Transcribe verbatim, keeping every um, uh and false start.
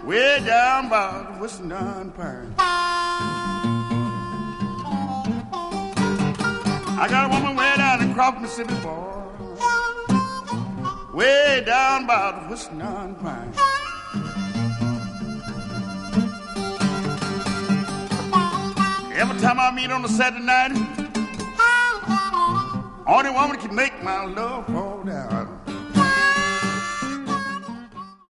way down by the Western Pine. I got a woman way down in Crawford, Mississippi, boy, way down by the Western Pine. Every time I meet on a Saturday night, only woman can make my love fall down.